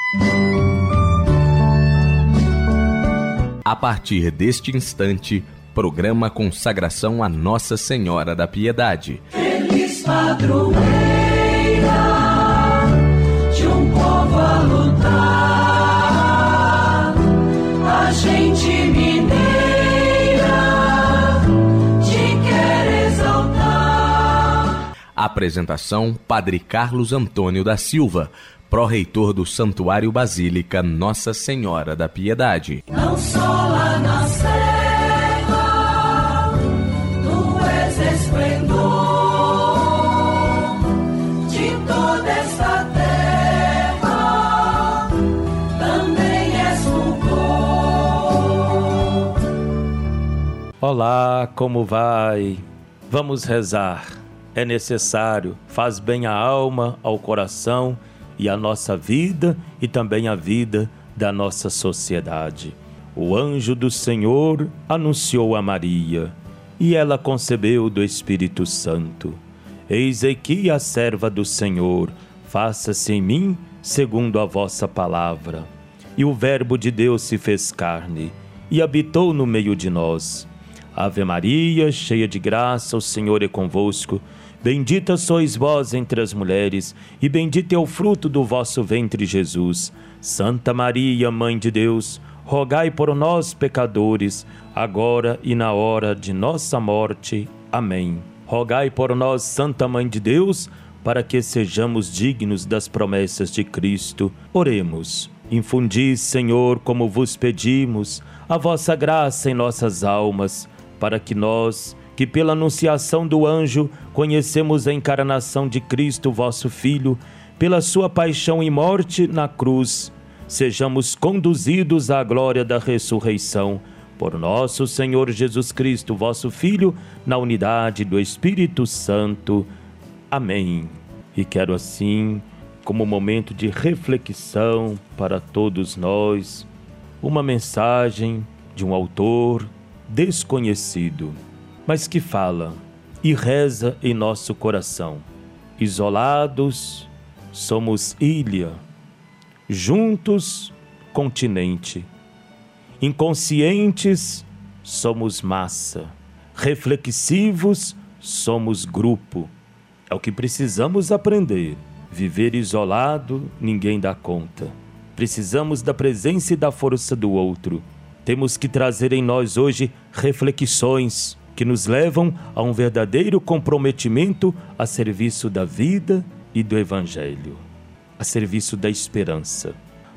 A partir deste instante, programa Consagração a Nossa Senhora da Piedade. Feliz padroeira de um povo a lutar, a gente mineira te quer exaltar. Apresentação: Padre Carlos Antônio da Silva, pró-reitor do Santuário Basílica Nossa Senhora da Piedade. Não só lá na serra, tu és esplendor de toda esta terra, também és fulgor. Olá, como vai? Vamos rezar. É necessário, faz bem à alma, ao coração e à nossa vida e também à vida da nossa sociedade. O anjo do Senhor anunciou a Maria, e ela concebeu do Espírito Santo. Eis aqui a serva do Senhor, faça-se em mim segundo a vossa palavra. E o Verbo de Deus se fez carne e habitou no meio de nós. Ave Maria, cheia de graça, o Senhor é convosco. Bendita sois vós entre as mulheres, e bendito é o fruto do vosso ventre, Jesus. Santa Maria, Mãe de Deus, rogai por nós, pecadores, agora e na hora de nossa morte. Amém. Rogai por nós, Santa Mãe de Deus, para que sejamos dignos das promessas de Cristo. Oremos. Infundi, Senhor, como vos pedimos, a vossa graça em nossas almas, para que nós, que pela anunciação do anjo conhecemos a encarnação de Cristo, vosso Filho, pela sua paixão e morte na cruz, sejamos conduzidos à glória da ressurreição, por nosso Senhor Jesus Cristo, vosso Filho, na unidade do Espírito Santo. Amém. E quero assim, como momento de reflexão para todos nós, uma mensagem de um autor desconhecido, mas que fala e reza em nosso coração. Isolados, somos ilha, juntos, continente. Inconscientes, somos massa. Reflexivos, somos grupo. É o que precisamos aprender. Viver isolado, ninguém dá conta. Precisamos da presença e da força do outro. Temos que trazer em nós hoje reflexões que nos levam a um verdadeiro comprometimento a serviço da vida e do Evangelho, a serviço da esperança.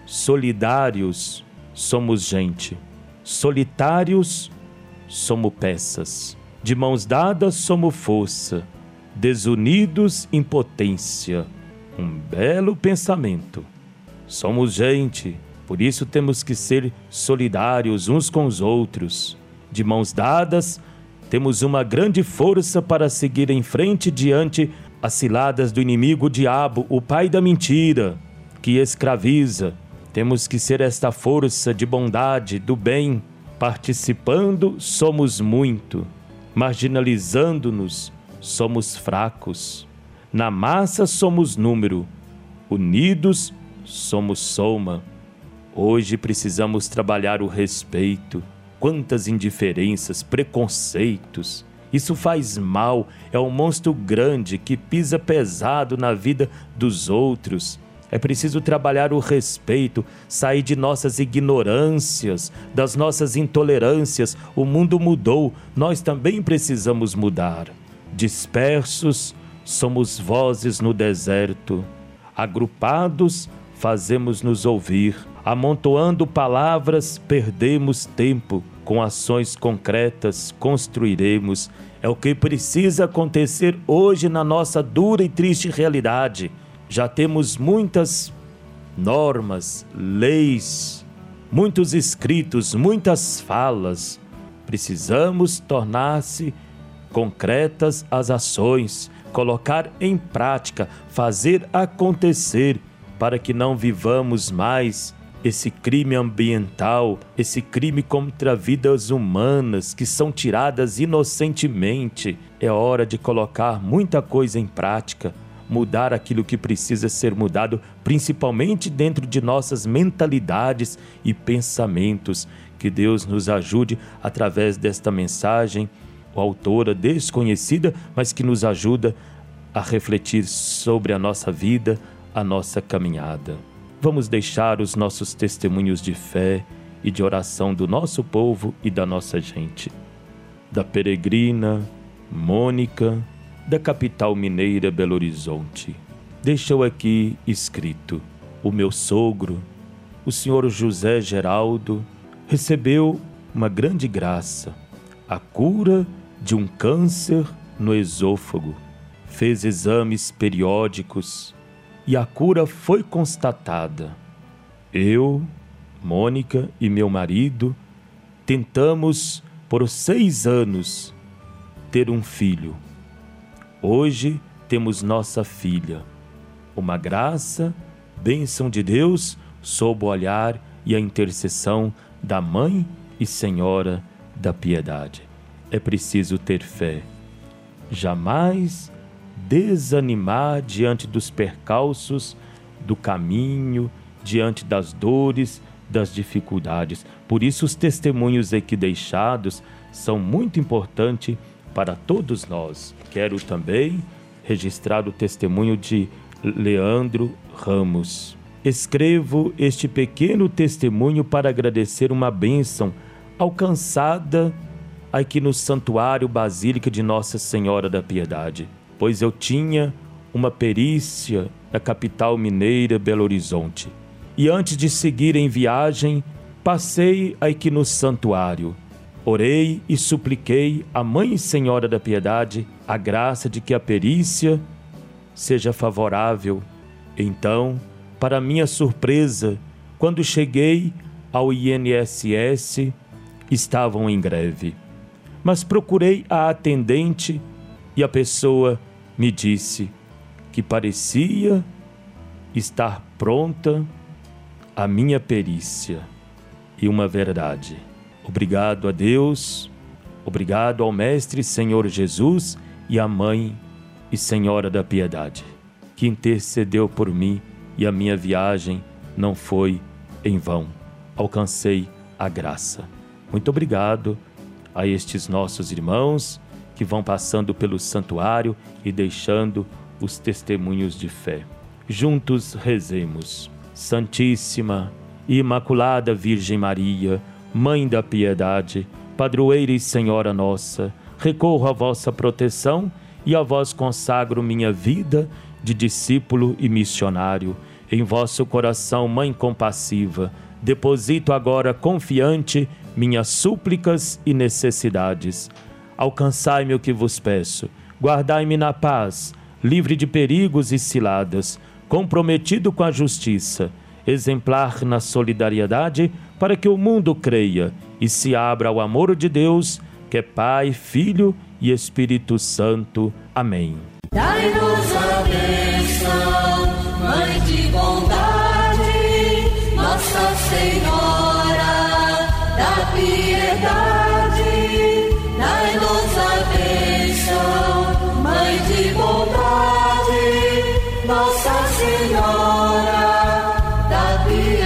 Solidários, somos gente. Solitários, somos peças. De mãos dadas, somos força. Desunidos, impotência. Um belo pensamento. Somos gente, por isso temos que ser solidários uns com os outros. De mãos dadas, temos uma grande força para seguir em frente diante as ciladas do inimigo, o diabo, o pai da mentira, que escraviza. Temos que ser esta força de bondade, do bem. Participando, somos muito. Marginalizando-nos, somos fracos. Na massa, somos número. Unidos, somos soma. Hoje precisamos trabalhar o respeito. Quantas indiferenças, preconceitos. Isso faz mal, é um monstro grande que pisa pesado na vida dos outros. É preciso trabalhar o respeito, sair de nossas ignorâncias, das nossas intolerâncias. O mundo mudou, nós também precisamos mudar. Dispersos, somos vozes no deserto. Agrupados, fazemos-nos ouvir. Amontoando palavras, perdemos tempo. Com ações concretas, construiremos. É o que precisa acontecer hoje na nossa dura e triste realidade. Já temos muitas normas, leis, muitos escritos, muitas falas. Precisamos tornar-se concretas as ações, colocar em prática, fazer acontecer, para que não vivamos mais esse crime ambiental, esse crime contra vidas humanas que são tiradas inocentemente. É hora de colocar muita coisa em prática, mudar aquilo que precisa ser mudado, principalmente dentro de nossas mentalidades e pensamentos. Que Deus nos ajude através desta mensagem, a autora desconhecida, mas que nos ajuda a refletir sobre a nossa vida, a nossa caminhada. Vamos deixar os nossos testemunhos de fé e de oração do nosso povo e da nossa gente. Da peregrina Mônica, da capital mineira Belo Horizonte. Deixou aqui escrito: o meu sogro, o senhor José Geraldo, recebeu uma grande graça, a cura de um câncer no esôfago. Fez exames periódicos e a cura foi constatada. Eu, Mônica e meu marido tentamos por 6 anos ter um filho. Hoje temos nossa filha. Uma graça, bênção de Deus, sob o olhar e a intercessão da Mãe e Senhora da Piedade. É preciso ter fé. Jamais desanimar diante dos percalços do caminho, diante das dores, das dificuldades. Por isso os testemunhos aqui deixados são muito importantes para todos nós. Quero também registrar o testemunho de Leandro Ramos. Escrevo este pequeno testemunho para agradecer uma bênção alcançada aqui no Santuário Basílica de Nossa Senhora da Piedade, pois eu tinha uma perícia na capital mineira Belo Horizonte. E antes de seguir em viagem, passei aqui no santuário. Orei e supliquei à Mãe Senhora da Piedade a graça de que a perícia seja favorável. Então, para minha surpresa, quando cheguei ao INSS, estavam em greve. Mas procurei a atendente e a pessoa me disse que parecia estar pronta a minha perícia. E uma verdade. Obrigado a Deus, obrigado ao Mestre Senhor Jesus e à Mãe e Senhora da Piedade, que intercedeu por mim e a minha viagem não foi em vão. Alcancei a graça. Muito obrigado a estes nossos irmãos que vão passando pelo santuário e deixando os testemunhos de fé. Juntos rezemos. Santíssima e Imaculada Virgem Maria, Mãe da Piedade, Padroeira e Senhora nossa, recorro à vossa proteção e a vós consagro minha vida de discípulo e missionário. Em vosso coração, Mãe compassiva, deposito agora confiante minhas súplicas e necessidades. Alcançai-me o que vos peço, guardai-me na paz, livre de perigos e ciladas, comprometido com a justiça, exemplar na solidariedade, para que o mundo creia e se abra ao amor de Deus, que é Pai, Filho e Espírito Santo. Amém. Dai-nos a bênção, Mãe de bondade, Nossa Senhora da Piedade. Dai-nos a bênção, Mãe de bondade, Nossa Senhora da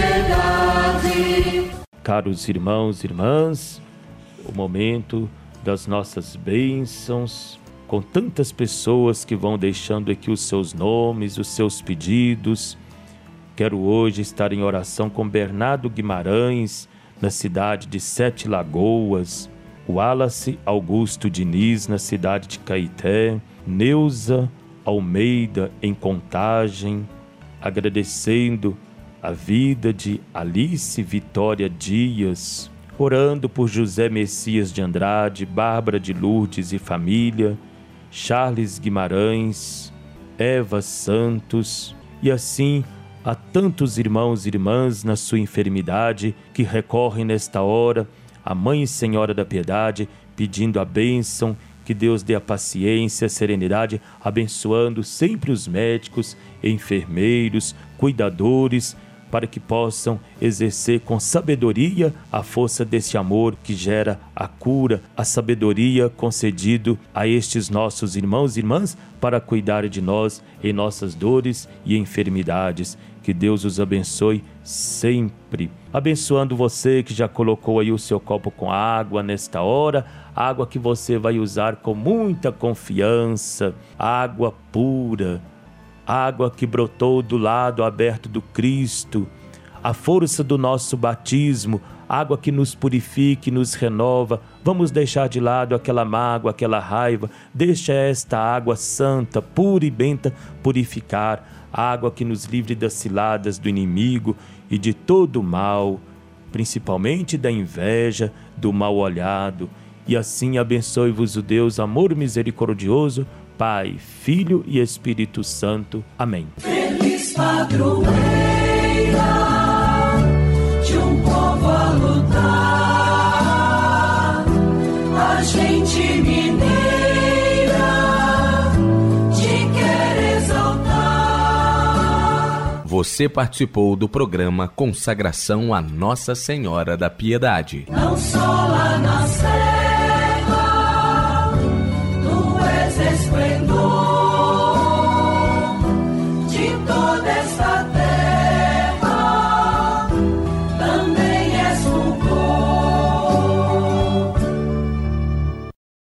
Piedade. Caros irmãos e irmãs, o momento das nossas bênçãos, com tantas pessoas que vão deixando aqui os seus nomes, os seus pedidos. Quero hoje estar em oração com Bernardo Guimarães, na cidade de Sete Lagoas, Wallace Augusto Diniz, na cidade de Caeté, Neuza Almeida, em Contagem, agradecendo a vida de Alice Vitória Dias, orando por José Messias de Andrade, Bárbara de Lourdes e família, Charles Guimarães, Eva Santos, e assim a tantos irmãos e irmãs na sua enfermidade que recorrem nesta hora à Mãe e Senhora da Piedade, pedindo a bênção, que Deus dê a paciência, a serenidade, abençoando sempre os médicos, enfermeiros, cuidadores, para que possam exercer com sabedoria a força desse amor que gera a cura, a sabedoria concedido a estes nossos irmãos e irmãs para cuidar de nós em nossas dores e enfermidades. Que Deus os abençoe sempre. Abençoando você que já colocou aí o seu copo com água nesta hora, água que você vai usar com muita confiança, água pura, água que brotou do lado aberto do Cristo, a força do nosso batismo, água que nos purifica e nos renova. Vamos deixar de lado aquela mágoa, aquela raiva. Deixa esta água santa, pura e benta purificar, água que nos livre das ciladas do inimigo e de todo o mal, principalmente da inveja, do mal olhado. E assim abençoe-vos o Deus, amor misericordioso, Pai, Filho e Espírito Santo. Amém. Feliz padroeira de um povo a lutar, a gente mineira te quer exaltar. Você participou do programa Consagração a Nossa Senhora da Piedade. Não só lá na